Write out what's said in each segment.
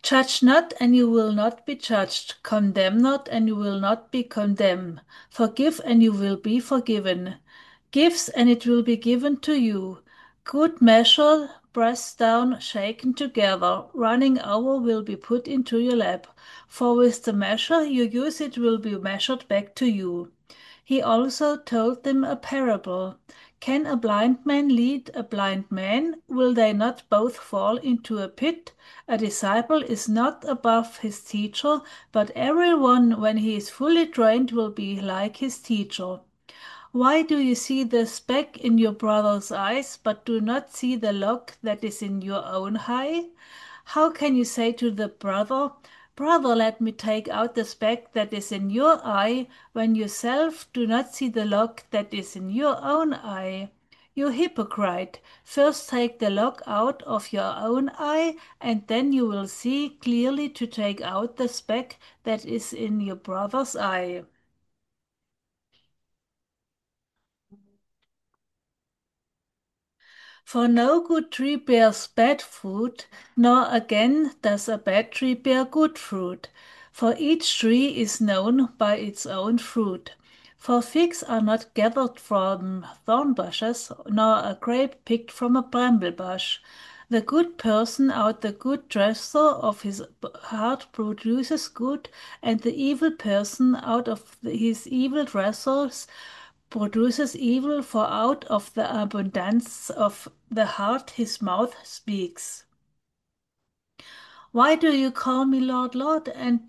Judge not, and you will not be judged. Condemn not, and you will not be condemned. Forgive, and you will be forgiven. Give, and it will be given to you. Good measure, pressed down, shaken together, running over will be put into your lap. For with the measure you use it will be measured back to you. He also told them a parable. Can a blind man lead a blind man? Will they not both fall into a pit? A disciple is not above his teacher, but everyone, when he is fully trained, will be like his teacher. Why do you see the speck in your brother's eyes, but do not see the log that is in your own eye? How can you say to the brother, Brother, let me take out the speck that is in your eye, when yourself do not see the log that is in your own eye? You hypocrite, first take the log out of your own eye, and then you will see clearly to take out the speck that is in your brother's eye. For no good tree bears bad fruit, nor again does a bad tree bear good fruit. For each tree is known by its own fruit. For figs are not gathered from thorn bushes, nor a grape picked from a bramble bush. The good person out the good treasure of his heart produces good, and the evil person out of his evil treasures produces evil, for out of the abundance of the heart his mouth speaks. Why do you call me Lord, Lord, and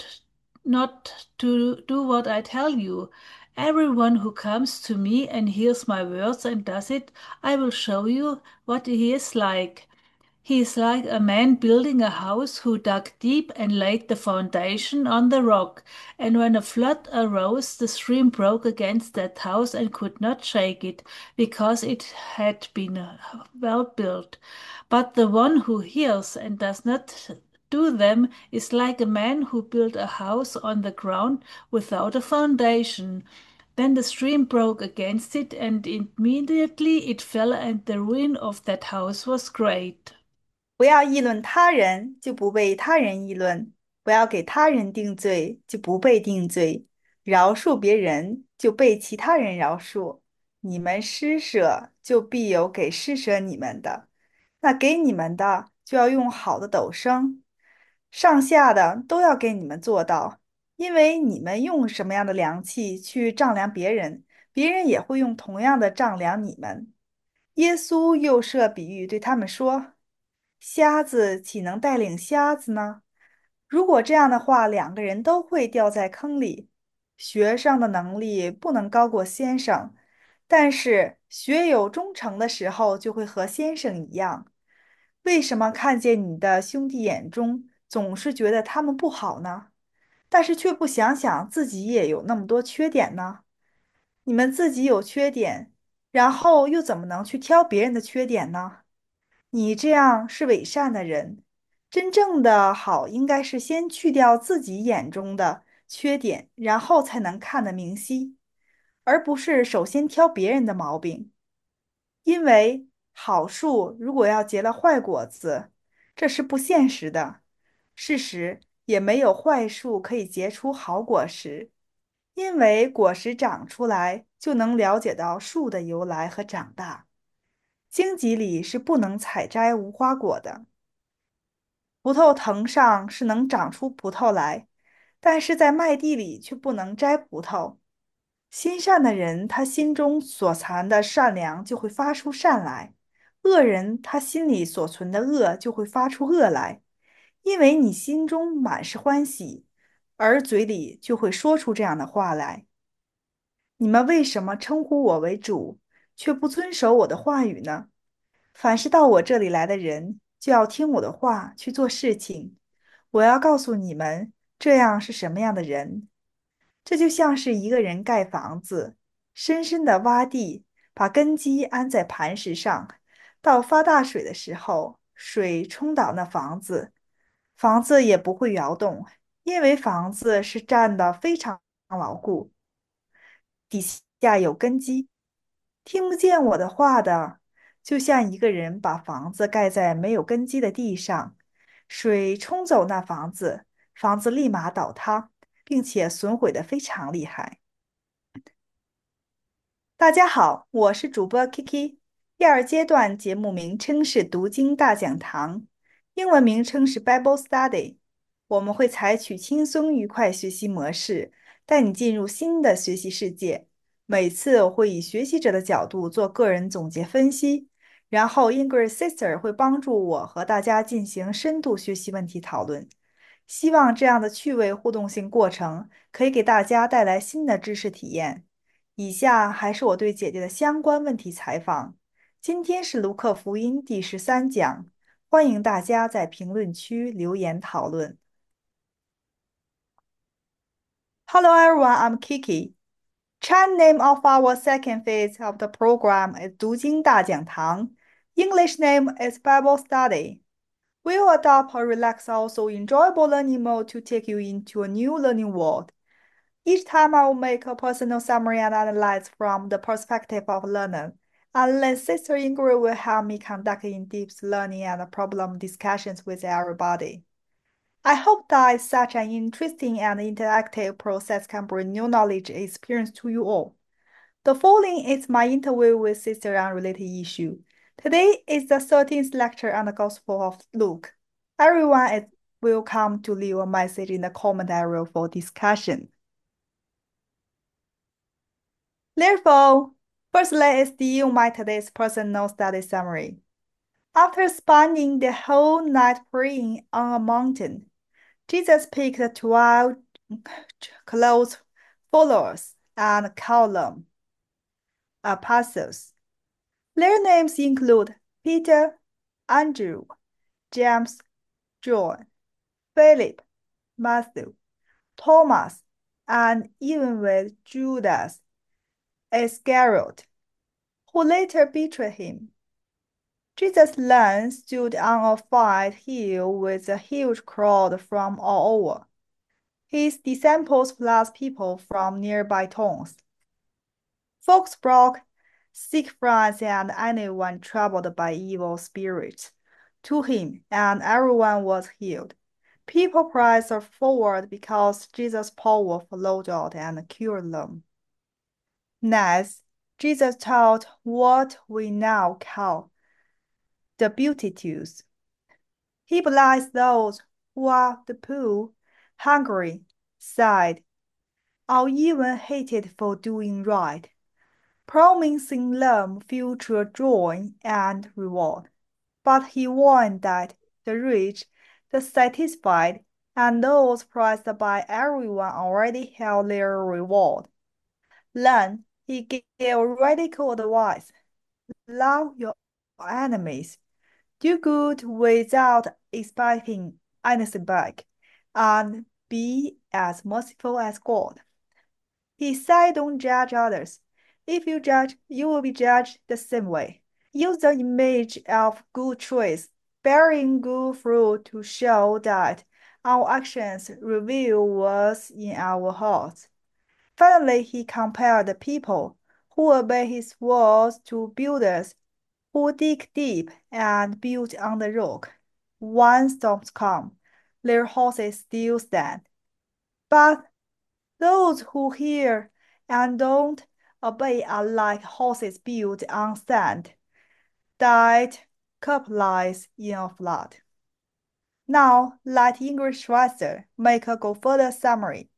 not to do what I tell you? Everyone who comes to me and hears my words and does it, I will show you what he is like. He is like a man building a house who dug deep and laid the foundation on the rock. And when a flood arose, the stream broke against that house and could not shake it, because it had been well built. But the one who hears and does not do them is like a man who built a house on the ground without a foundation. Then the stream broke against it, and immediately it fell, and the ruin of that house was great. 不要议论他人，就不被他人议论；不要给他人定罪，就不被定罪。饶恕别人，就被其他人饶恕。你们施舍，就必有给施舍你们的。那给你们的，就要用好的斗升，上下的都要给你们做到。因为你们用什么样的量器去丈量别人，别人也会用同样的丈量你们。耶稣又设比喻对他们说：瞎子岂能带领瞎子呢？如果这样的话，两个人都会掉在坑里。学生的能力不能高过先生，但是学有忠诚的时候，就会和先生一样。为什么看见你的兄弟眼中总是觉得他们不好呢？但是却不想想自己也有那么多缺点呢？你们自己有缺点，然后又怎么能去挑别人的缺点呢？你这样是伪善的人。真正的好应该是先去掉自己眼中的缺点，然后才能看得明晰，而不是首先挑别人的毛病。因为好树如果要结了坏果子，这是不现实的。事实也没有坏树可以结出好果实，因为果实长出来就能了解到树的由来和长大。荆棘里是不能采摘无花果的，葡萄藤上是能长出葡萄来，但是在麦地里却不能摘葡萄。心善的人，他心中所藏的善良就会发出善来；恶人，他心里所存的恶就会发出恶来。因为你心中满是欢喜，而嘴里就会说出这样的话来。你们为什么称呼我为主，却不遵守我的话语呢？凡是到我这里来的人，就要听我的话去做事情。我要告诉你们，这样是什么样的人。这就像是一个人盖房子，深深的挖地，把根基安在磐石上。到发大水的时候，水冲倒那房子，房子也不会摇动，因为房子是站得非常牢固，底下有根基。听不见我的话的，就像一个人把房子盖在没有根基的地上， 水冲走那房子，房子立马倒塌，并且损毁得非常厉害。大家好，我是主播 Kiki。第二阶段节目名称是读经大讲堂，英文名称是 Bible Study。我们会采取轻松愉快学习模式，带你进入新的学习世界。每次我会以学习者的角度做个人总结分析，然后 English Sister 会帮助我和大家进行深度学习问题讨论。希望这样的趣味互动性过程可以给大家带来新的知识体验。以下还是我对姐姐的相关问题采访。今天是卢克福音第13讲，欢迎大家在评论区留言讨论。Hello everyone, I'm Kiki. Chan name of our second phase of the program is 读经大讲堂. English name is Bible Study. We will adopt a relaxed, also enjoyable learning mode to take you into a new learning world. Each time I will make a personal summary and analyze from the perspective of learner. And then Sister Ingrid will help me conduct in-depth learning and problem discussions with everybody. I hope that such an interesting and interactive process can bring new knowledge and experience to you all. The following is my interview with Sister on related issue. Today is the 13th lecture on the Gospel of Luke. Everyone is welcome to leave a message in the comment area for discussion. Therefore, first let us deal my today's personal study summary. After spending the whole night praying on a mountain, Jesus picked 12 close followers and called them apostles. Their names include Peter, Andrew, James, John, Philip, Matthew, Thomas, and even with Judas Iscariot, who later betrayed him. Jesus then stood on a flat hill with a huge crowd from all over, his disciples plus people from nearby towns. Folks brought sick friends and anyone troubled by evil spirits to him, and everyone was healed. People pressed forward because Jesus' power flowed out and cured them. Next, Jesus taught what we now call the Beatitudes. He blessed those who are the poor, hungry, sad, or even hated for doing right, promising them future joy and reward. But he warned that the rich, the satisfied, and those praised by everyone already held their reward. Then he gave radical advice: love your enemies, do good without expecting anything back, and be as merciful as God. He said, don't judge others. If you judge, you will be judged the same way. Use the image of good trees, bearing good fruit to show that our actions reveal what's in our hearts. Finally, he compared the people who obey his words to builders who dig deep and build on the rock. When storms come, their houses still stand. But those who hear and don't obey are like houses built on sand that capsized in a flood. Now, let English Schweitzer make a go further summary.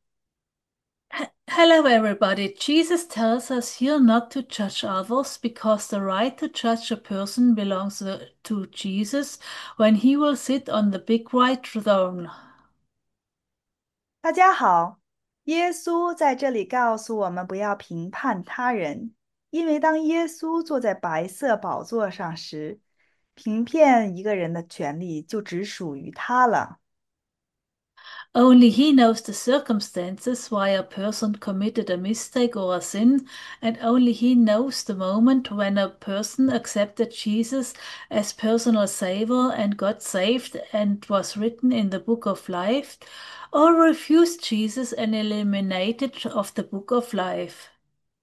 Hello, everybody. Jesus tells us here not to judge others because the right to judge a person belongs to Jesus when he will sit on the big white throne. 大家好，耶稣在这里告诉我们不要评判他人，因为当耶稣坐在白色宝座上时，评判一个人的权利就只属于他了。 Only he knows the circumstances why a person committed a mistake or a sin, and only he knows the moment when a person accepted Jesus as personal savior and got saved and was written in the book of life, or refused Jesus and eliminated of the book of life.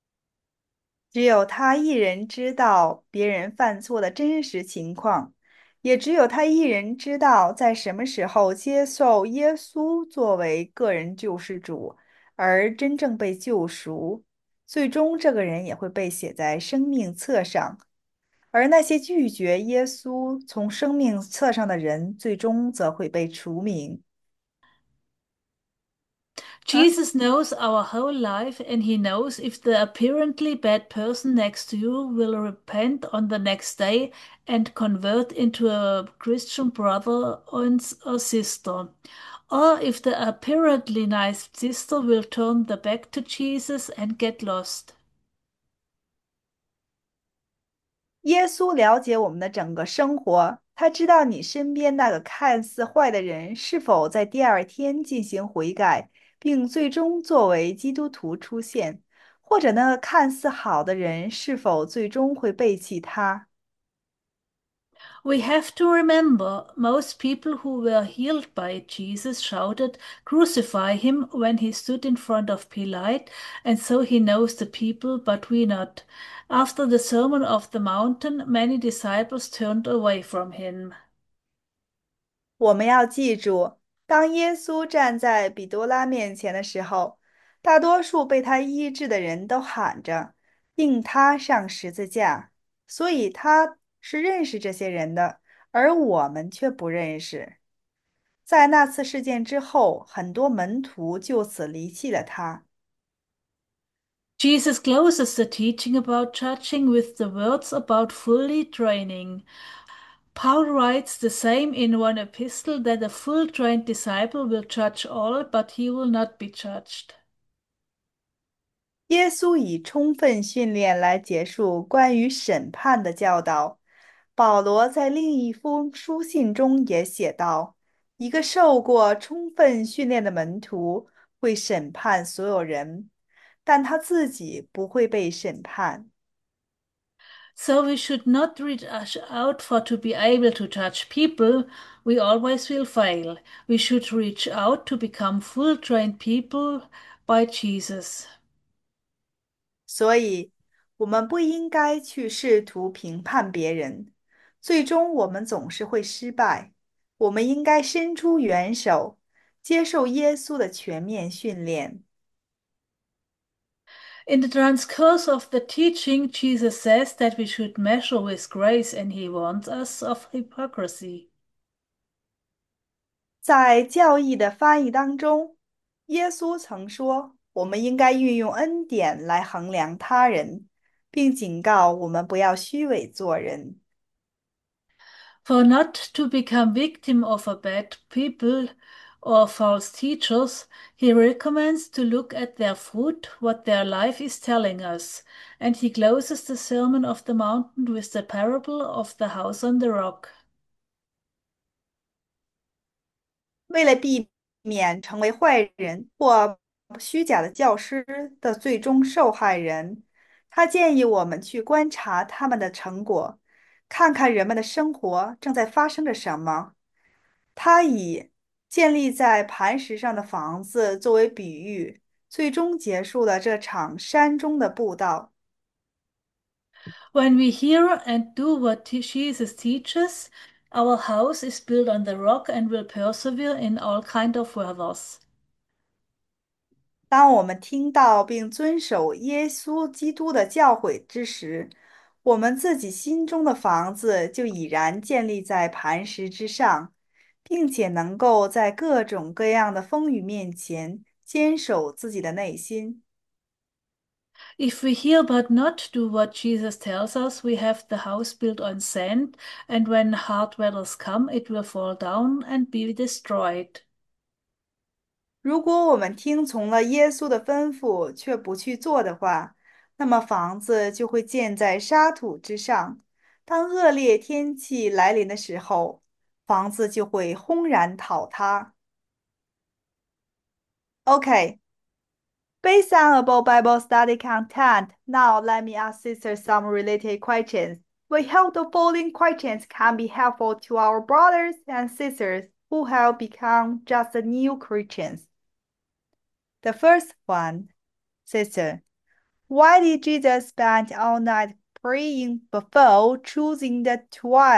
只有他一人知道别人犯错的真实情况， 也只有他一人知道在什么时候接受耶稣作为个人救世主，而真正被救赎。最终，这个人也会被写在生命册上。而那些拒绝耶稣从生命册上的人，最终则会被除名。啊， Jesus knows our whole life, and he knows if the apparently bad person next to you will repent on the next day and convert into a Christian brother or sister, or if the apparently nice sister will turn the back to Jesus and get lost. 耶稣了解我们的整个生活，他知道你身边那个看似坏的人是否在第二天进行悔改，并最终作为基督徒出现，或者那个看似好的人是否最终会背弃他。 We have to remember most people who were healed by Jesus shouted, "Crucify him," when he stood in front of Pilate, and so he knows the people, but we not. After the Sermon of the Mountain, many disciples turned away from him. 我们要记住，当耶稣站在比多拉面前的时候，大多数被他医治的人都喊着钉他上十字架，所以他是认识这些人的，而我们却不认识。在那次事件之后，很多门徒就此离弃了他。 Jesus closes the teaching about judging with the words about fully training. Paul writes the same in one epistle that a full trained disciple will judge all, but he will not be judged. 耶稣以充分训练来结束关于审判的教导。保罗在另一封书信中也写道：“一个受过充分训练的门徒会审判所有人，但他自己不会被审判。” So we should not reach out for to be able to judge people. We always will fail. We should reach out to become full trained people by Jesus. 所以，我们不应该去试图评判别人，最终我们总是会失败。我们应该伸出援手，接受耶稣的全面训练。 In the transcourse of the teaching, Jesus says that we should measure with grace, and he warns us of hypocrisy. 在教义的翻译当中，耶稣曾说，我们应该运用恩典来衡量他人，并警告我们不要虚伪做人。 For not to become victim of a bad people or false teachers, he recommends to look at their fruit, what their life is telling us, and he closes the Sermon of the Mountain with the parable of the house on the rock. 为了避免成为坏人或虚假的教师的最终受害人，他建议我们去观察他们的成果，看看人们的生活正在发生着什么。他以建立在磐石上的房子作为比喻，最终结束了这场山中的布道。 When we hear and do what Jesus teaches, our house is built on the rock and will persevere in all kind of weathers. 当我们听到并遵守耶稣基督的教诲之时，我们自己心中的房子就已然建立在磐石之上，并且能够在各种各样的风雨面前坚守自己的内心。 If we hear but not do what Jesus tells us, we have the house built on sand, and when hard weathers come, it will fall down and be destroyed. 如果我们听从了耶稣的吩咐，却不去做的话，那么房子就会建在沙土之上。当恶劣天气来临的时候，房子就会轰然倒塌。OK，based on above Bible study content, now let me ask Sister some related questions. We hope the following questions can be helpful to our brothers and sisters who have become just new Christians. The first one, Sister, why did Jesus spend all night praying before choosing the 12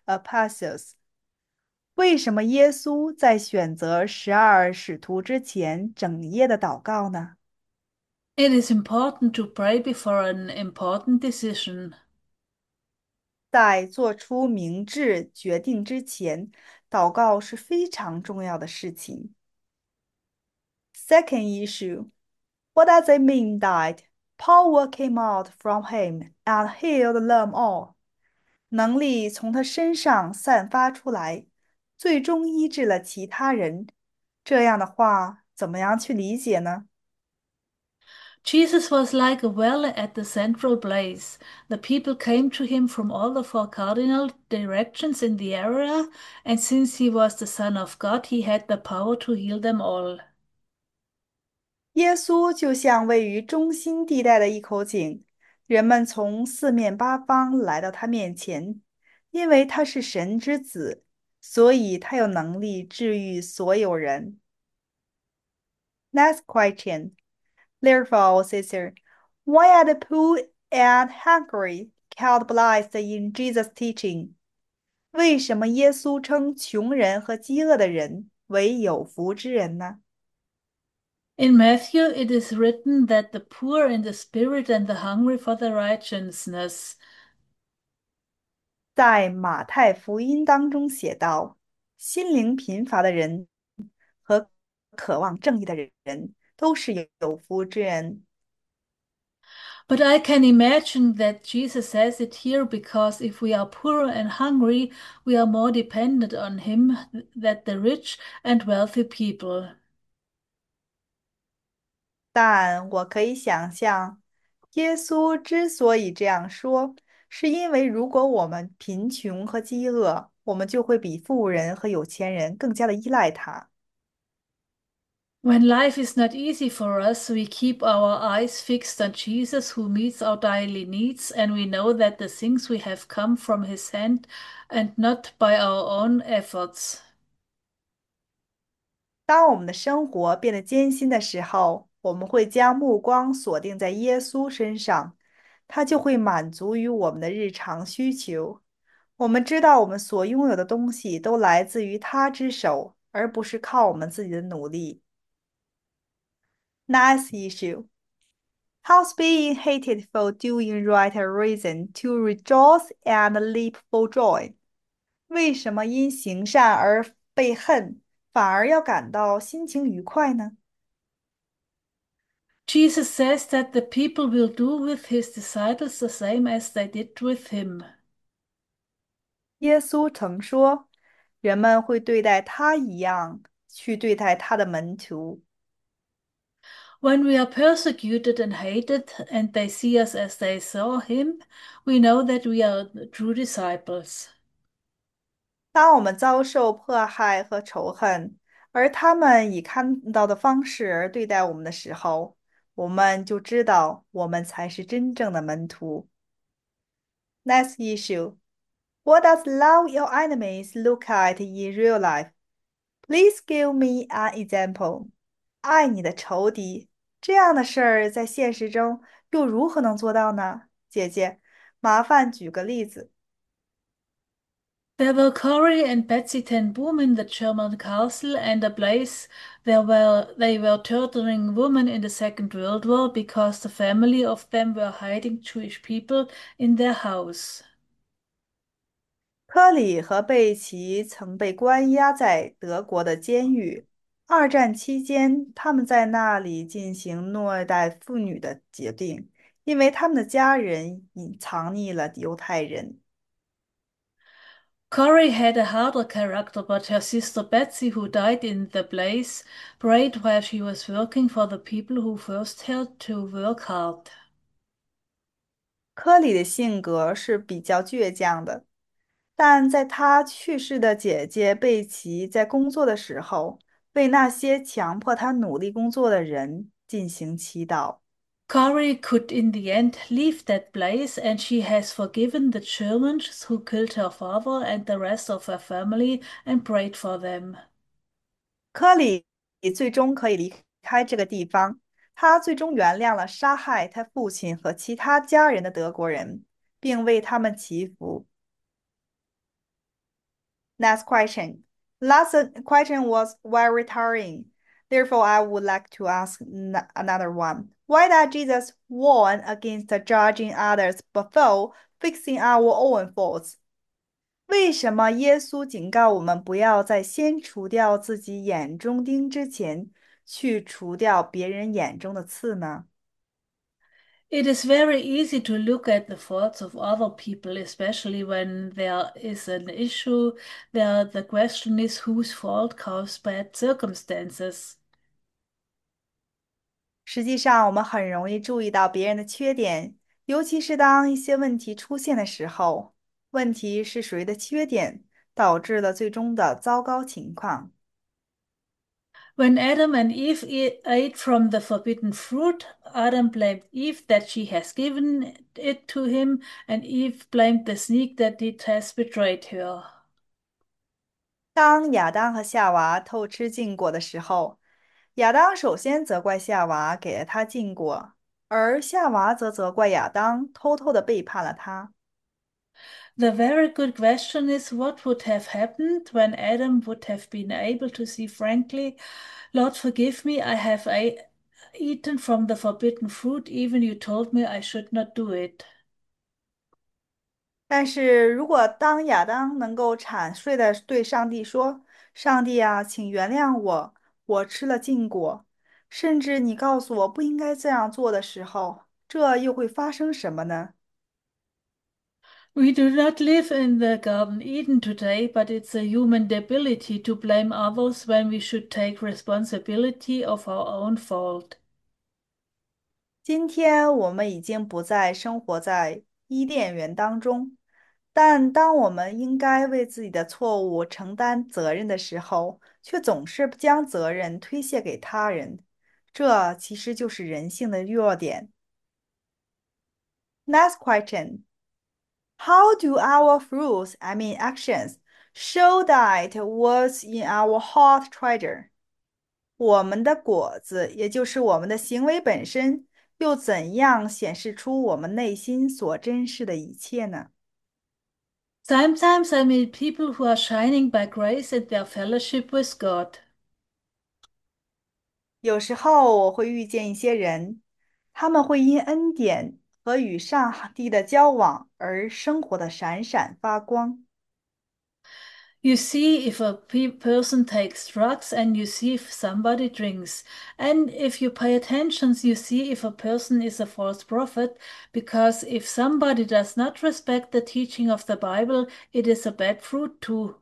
apostles。为什么耶稣在选择12使徒之前整夜的祷告呢？ It is important to pray before an important decision. 在做出明智决定之前，祷告是非常重要的事情。Second issue, what does it mean that power came out from him and healed them all? 能力从他身上散发出来，最终医治了其他人。这样的话，怎么样去理解呢？ Jesus was like a well at the central place. The people came to him from all the four cardinal directions in the area, and since he was the Son of God, he had the power to heal them all. 耶稣就像位于中心地带的一口井，人们从四面八方来到他面前，因为他是神之子，所以他有能力治愈所有人。Next question. Therefore, sister, why are the poor and hungry called blessed in Jesus' teaching? 为什么耶稣称穷人和饥饿的人为有福之人呢？ In Matthew, it is written that the poor in the spirit and the hungry for the righteousness. 在马太福音当中写道：心灵贫乏的人和渴望正义的人都是有福之人。 But I can imagine that Jesus says it here because if we are poor and hungry, we are more dependent on Him than the rich and wealthy people. 但我可以想象，耶稣之所以这样说，是因为如果我们贫穷和饥饿，我们就会比富人和有钱人更加的依赖他。 When life is not easy for us, we keep our eyes fixed on Jesus who meets our daily needs, and we know that the things we have come from His hand and not by our own efforts. 当我们的生活变得艰辛的时候，我们会将目光锁定在耶稣身上，他就会满足于我们的日常需求。我们知道我们所拥有的东西都来自于他之手，而不是靠我们自己的努力。Next issue. How's being hated for doing right a reason to rejoice and leap for joy? 为什么因行善而被恨，反而要感到心情愉快呢？ Jesus says that the people will do with His disciples the same as they did with Him. 耶稣曾说，人们会对待他一样去对待他的门徒。 When we are persecuted and hated, and they see us as they saw Him, we know that we are true disciples. 当我们遭受迫害和仇恨，而他们以看到的方式而对待我们的时候，我们就知道我们才是真正的门徒。Next issue. What does love your enemies look like in real life? Please give me an example. 爱你的仇敌，这样的事儿在现实中又如何能做到呢？姐姐，麻烦举个例子。 There were Corey and Betsy ten Boom in the German castle, and a place they were torturing women in the Second World War because the family of them were hiding Jewish people in their house. 科里和贝奇曾被关押在德国的监狱。二战期间，他们在那里进行虐待妇女的决定，因为他们的家人隐藏匿了犹太人。 Corey had a harder character, but her sister Betsy, who died in the blaze, prayed while she was working for the people who forced her to work hard. 科里的性格是比较倔强的，但在他去世的姐姐贝奇在工作的时候，为那些强迫他努力工作的人进行祈祷。 Corey could in the end leave that place, and she has forgiven the Germans who killed her father and the rest of her family and prayed for them. 科里最终可以离开这个地方，他最终原谅了杀害他父亲和其他家人的德国人，并为他们祈福。 Next question. Last question was very tiring. Therefore, I would like to ask another one. Why does Jesus warn against judging others before fixing our own faults? 为什么耶稣警告我们不要在先除掉自己眼中钉之前，去除掉别人眼中的刺呢？ It is very easy to look at the faults of other people, especially when there is an issue where the question is whose fault caused bad circumstances. 实际上，我们很容易注意到别人的缺点，尤其是当一些问题出现的时候。问题是谁的缺点导致了最终的糟糕情况？ When Adam and Eve ate from the forbidden fruit, Adam blamed Eve that she has given it to him, and Eve blamed the snake that it has betrayed her. 当亚当和夏娃偷吃禁果的时候，亚当首先责怪夏娃给了他禁果，而夏娃则责怪亚当偷偷的背叛了他。 The very good question is what would have happened when Adam would have been able to see frankly, Lord, forgive me, I have eaten from the forbidden fruit, even you told me I should not do it. 但是如果当亚当能够坦率的对上帝说：“上帝啊，请原谅我，我吃了禁果，甚至你告诉我不应该这样做的时候，这又会发生什么呢？” We do not live in the Garden Eden today, but it's a human debility to blame others when we should take responsibility of our own fault. 今天我们已经不再生活在伊甸园当中，但当我们应该为自己的错误承担责任的时候，却总是将责任推卸给他人，这其实就是人性的弱点。Next question. How do our fruits, I mean actions, show that what's in our heart treasure? 我们的果子，也就是我们的行为本身，又怎样显示出我们内心所珍视的一切呢？ Sometimes I meet people who are shining by grace in their fellowship with God. 有时候我会遇见一些人，他们会因恩典和与上帝的交往而生活的闪闪发光。 You see if a person takes drugs and you see if somebody drinks. And if you pay attention, you see if a person is a false prophet, because if somebody does not respect the teaching of the Bible, it is a bad fruit too.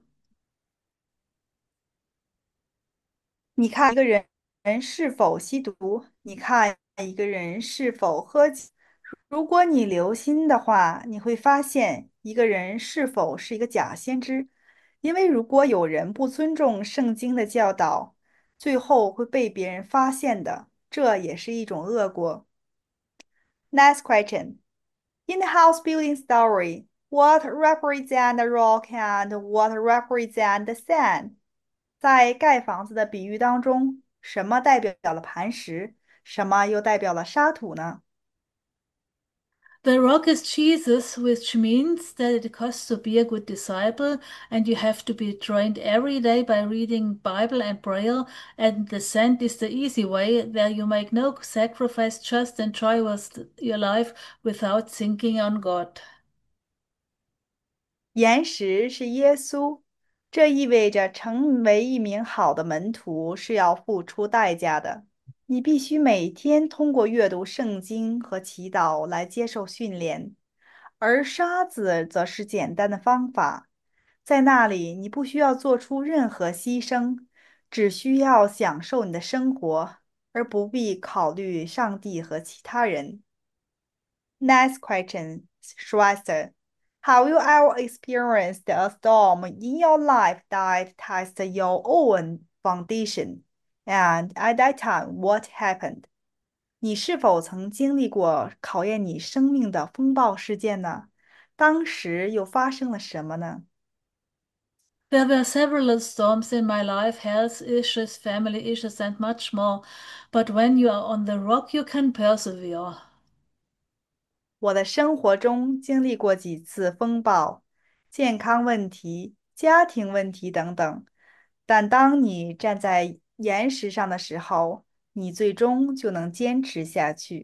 你看一个人是否吸毒，你看一个人是否喝酒。如果你留心的话，你会发现一个人是否是一个假先知。因为如果有人不尊重圣经的教导，最后会被别人发现的，这也是一种恶果。Next question. In the house building story, what represent the rock and what represent the sand? 在盖房子的比喻当中，什么代表了磐石，什么又代表了沙土呢？ The rock is Jesus, which means that it costs to be a good disciple, and you have to be trained every day by reading Bible and prayer. And the sand is the easy way, where you make no sacrifice, just enjoy your life without thinking on God. 岩石是耶稣，这意味着成为一名好的门徒是要付出代价的。你必须每天通过阅读圣经和祈祷来接受训练，而沙子则是简单的方法，在那里你不需要做出任何牺牲，只需要享受你的生活，而不必考虑上帝和其他人。Next question, Schweizer. Have you ever experienced a storm in your life that tested your own foundation? And at that time, what happened? 你是否曾经历过考验你生命的风暴事件呢？当时又发生了什么呢？ There were several storms in my life, health issues, family issues, and much more. But when you are on the rock, you can persevere. 我的生活中经历过几次风暴、健康问题、 家庭问题等等。但当你站在岩石上的时候，你最终就能坚持下去。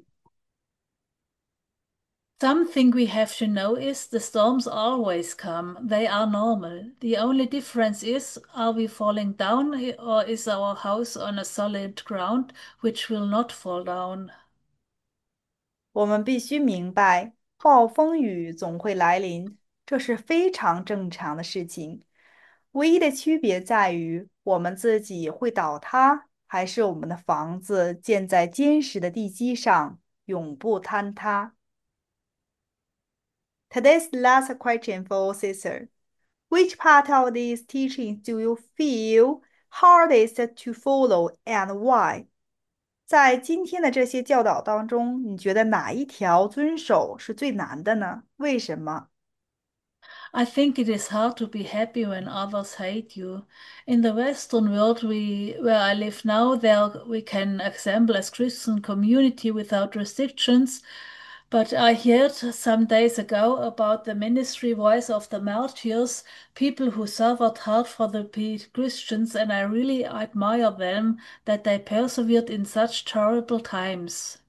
Something we have to know is the storms always come. They are normal. The only difference is, are we falling down or is our house on a solid ground which will not fall down? 我们必须明白，暴风雨总会来临，这是非常正常的事情。唯一的区别在于，我们自己会倒塌，还是我们的房子建在坚实的地基上，永不坍塌。Today's last question for Caesar. Which part of these teachings do you feel hardest to follow and why? 在今天的这些教导当中，你觉得哪一条遵守是最难的呢？为什么？ I think it is hard to be happy when others hate you. In the Western world where I live now, there we can assemble as Christian community without restrictions. But I heard some days ago about the ministry voice of the martyrs, people who suffered hard for the Christians, and I really admire them that they persevered in such terrible times.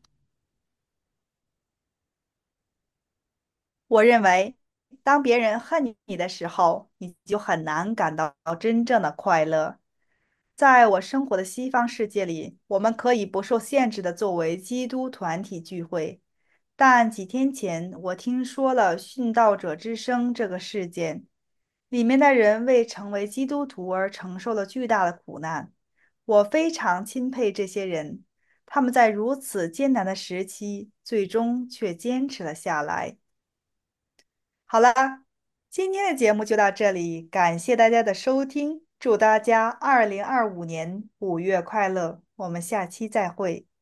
我认为，当别人恨你的时候，你就很难感到真正的快乐。在我生活的西方世界里，我们可以不受限制的作为基督团体聚会。但几天前，我听说了殉道者之声这个事件，里面的人为成为基督徒而承受了巨大的苦难。我非常钦佩这些人，他们在如此艰难的时期，最终却坚持了下来。好了，今天的节目就到这里，感谢大家的收听，祝大家2025年5月快乐，我们下期再会。